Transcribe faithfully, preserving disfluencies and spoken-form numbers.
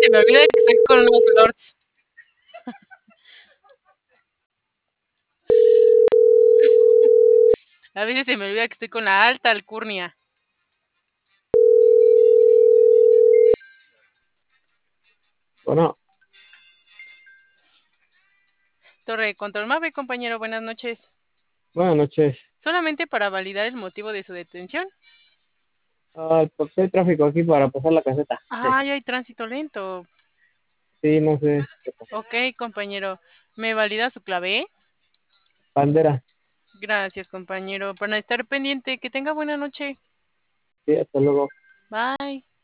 se me olvida que estoy con unos lords. A veces se me olvida que estoy con la alta alcurnia. Bueno, Torre de Control Mave, compañero, buenas noches. buenas noches. Solamente para validar el motivo de su detención. Ah, pues hay tráfico aquí para pasar la caseta. Ay, hay tránsito lento. Sí, no sé qué pasó. Ok, compañero. ¿Me valida su clave? Bandera. Gracias, compañero. Para estar pendiente, que tenga buena noche. Sí, hasta luego. Bye.